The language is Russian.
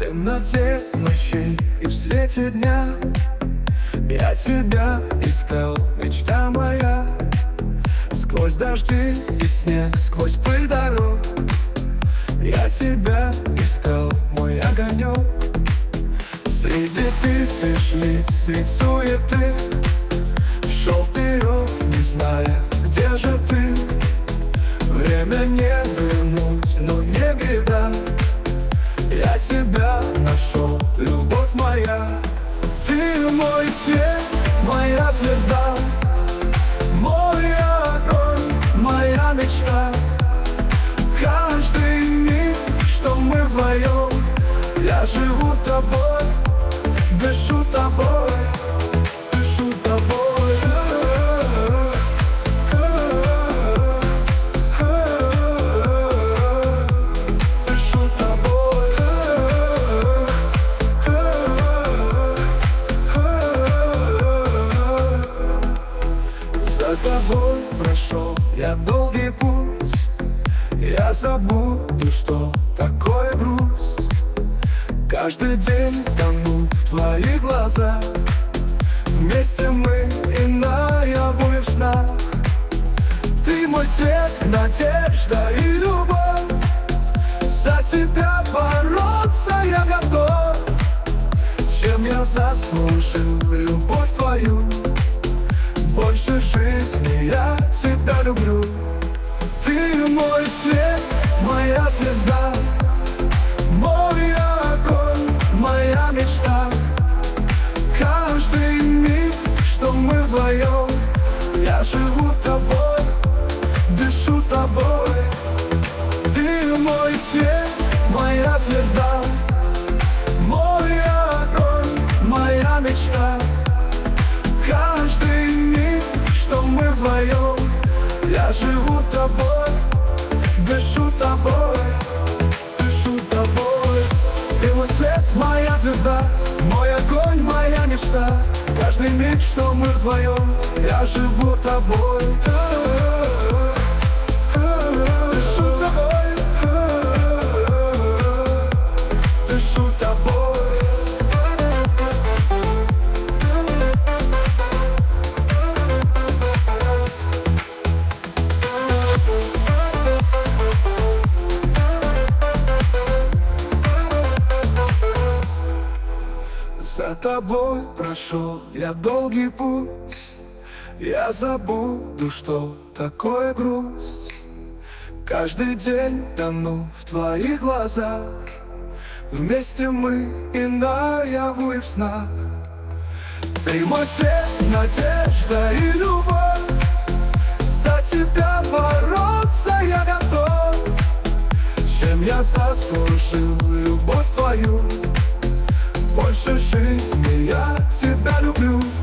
темноте ночей и в свете дня я тебя искал, мечта моя. Сквозь дожди и снег, сквозь пыль дорог я тебя искал, мой огонек. Среди тысяч лиц, средь суеты шел вперед, не зная, где же ты. Время не вернуть, но не беда, я тебя нашел, любовь моя. Ты мой свет, моя звезда, мой огонь, моя мечта. Каждый миг, что мы вдвоем, я живу тобой, дышу тобой, дышу тобой. За тобой прошел я долгий путь, я забуду, что такое грусть. Каждый день тону в твоих глазах, вместе мы и наяву, и в снах. Ты мой свет, надежда и любовь, за тебя бороться я готов. Чем я заслужил любовь твою, больше жизни я тебя люблю. Ты мой свет, моя звезда, мой огонь, моя мечта. Каждый миг, что мы вдвоем, я живу тобой, дышу тобой. Ты мой свет, моя звезда, мой огонь, моя мечта. Каждый миг, что мы вдвоем, я живу тобой, дышу тобой, дышу тобой. Ты мой свет, моя звезда, мой огонь, моя мечта. Каждый миг, что мы вдвоем, я живу тобой, дышу тобой, дышу тобой. За тобой прошел я долгий путь, я забуду, что такое грусть. Каждый день тону в твоих глазах, вместе мы и наяву, и в снах. Ты мой свет, надежда и любовь, за тебя бороться я готов. Чем я заслужил любовь твою, больше жизни я тебя люблю.